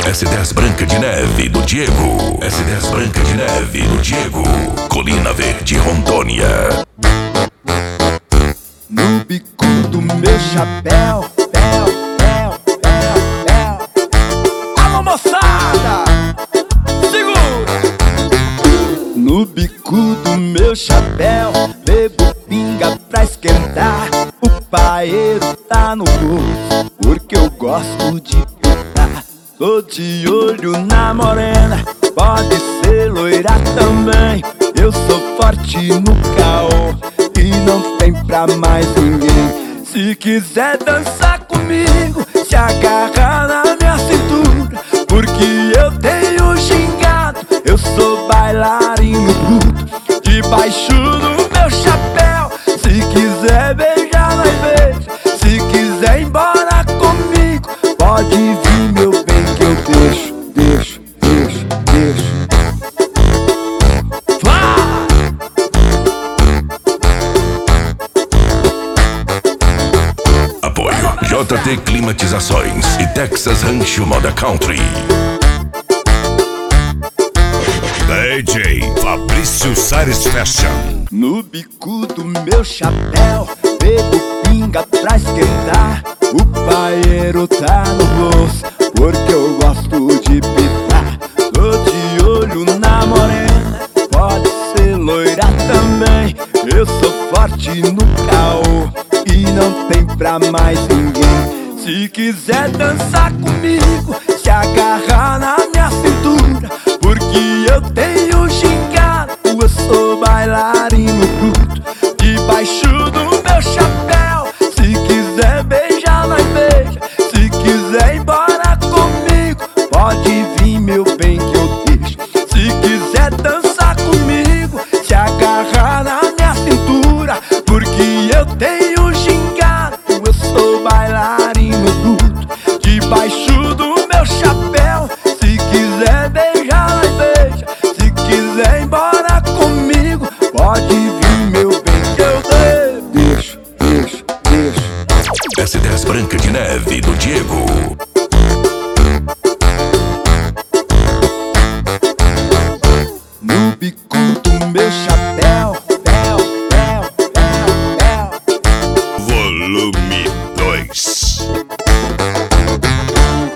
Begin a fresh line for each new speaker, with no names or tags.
S10 Branca de Neve do Diego. S10 Branca de Neve do Diego. Colina Verde, Rondônia.
No bico do meu chapéu, alô moçada, segura! No bico do meu chapéu, bebo pinga pra esquentar. O paeiro tá no bolso, porque eu gosto de pintar. Tô de olho na morena, pode ser loira também. Eu sou forte no caô e não tem pra mais ninguém. Se quiser dançar comigo, se agarra na minha cintura, porque eu tenho gingado, eu sou bailarino bruto. Debaixo do meu chapéu, se quiser beijar, nós beija. Se quiser ir embora comigo, pode vir, meu bem, que eu deixo.
JT Climatizações e Texas Rancho Moda Country. DJ Fabrício Sares Fashion.
No bico do meu chapéu, bebo pinga pra esquentar. O paeiro tá no bolso, porque eu gosto de pitar. Tô de olho na morena, pode ser loira também. Eu sou forte no caô e não tem pra mais ninguém. Se quiser dançar comigo, se agarrar na minha cintura, porque eu tenho gingado, eu sou bailarino bruto. Debaixo